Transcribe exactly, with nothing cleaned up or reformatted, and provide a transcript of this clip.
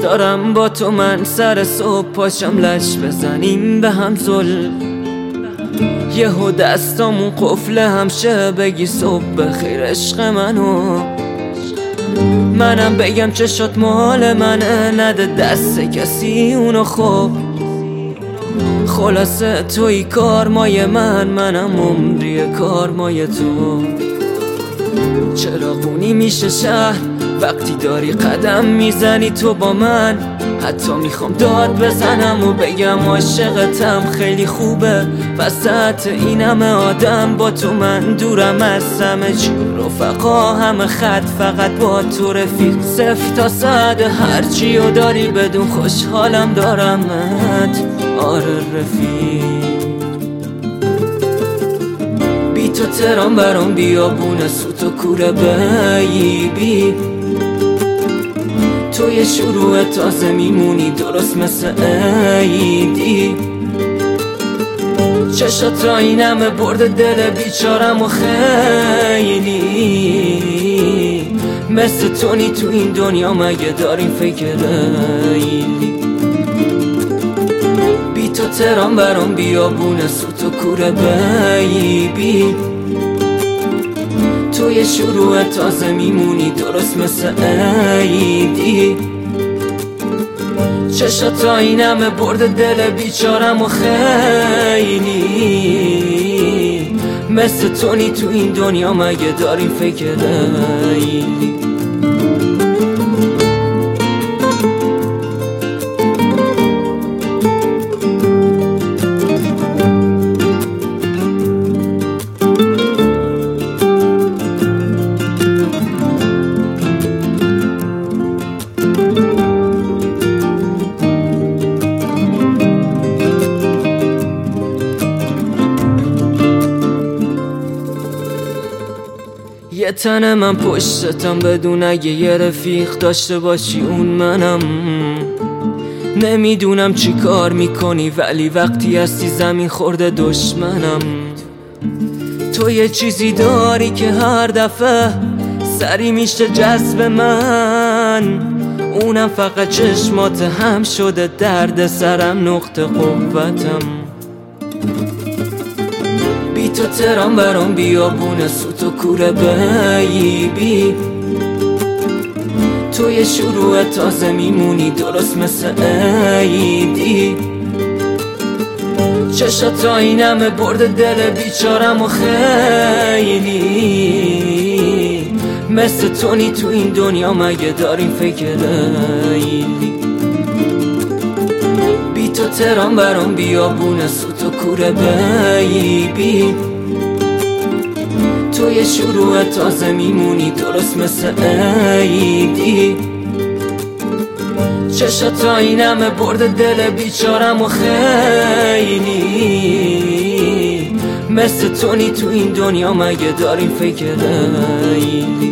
دارم با تو من سر صبح پاشم لش بزنیم به هم ظلم، یهو دستامون قفل همشه بگی صبح بخیر عشق منو، منم بگم چشات مال منه نده دست کسی اونو. خب خلاصه توی کارمای من، منم عمری کارمای تو. چراغونی میشه شهر وقتی داری قدم میزنی تو با من، حتی میخوام داد بزنم و بگم عاشقتم خیلی خوبه وسط این همه آدم با تو من دورم از همه چی، رفقا همه خط فقط با تو رفیق، صفر تا صد هرچی و داری بدون خوشحالم دارمت. آره رفیق بی تو ترام برام بیابونه سوت و کوره بیبی، توی شروع تازه میمونی درست مثل عیدی، چشات را این همه برده دل بیچارم و خیلی مثل تونی تو این دنیا مگه داریم فکر لیلی. بی تو ترام برام بیابونه سوت و کوره بیبی، توی شروع تازه میمونی درست مثل عیدی، چشات را این همه برده دل بیچارم و خیلی مثل تونی تو این دنیا مگه داریم فکر لیلی. یه تن من پشتتم بدون اگه یه رفیق داشته باشی اون منم، نمیدونم چی کار میکنی ولی وقتی هستی زمین خورده دشمنم. تو یه چیزی داری که هر دفعه سری میشه جذب من، اونم فقط چشمات هم شده درد سرم نقطه قوتم. بی تو ترام برام بیابونه سوت و کوره بیبی، توی شروع تازه میمونی درست مثل عیدی، چشات را این همه برده دل بیچارم و خیلی مثل تونی تو این دنیا مگه داریم فکر لیلی. بی تو ترام برام بیابونه سوت و کوره بیبی، توی شروع تازه میمونی درست مثل عیدی، چشات را این همه برده دل بیچارم و خیلی مثل تونی تو این دنیا مگه داریم فکر لیلی.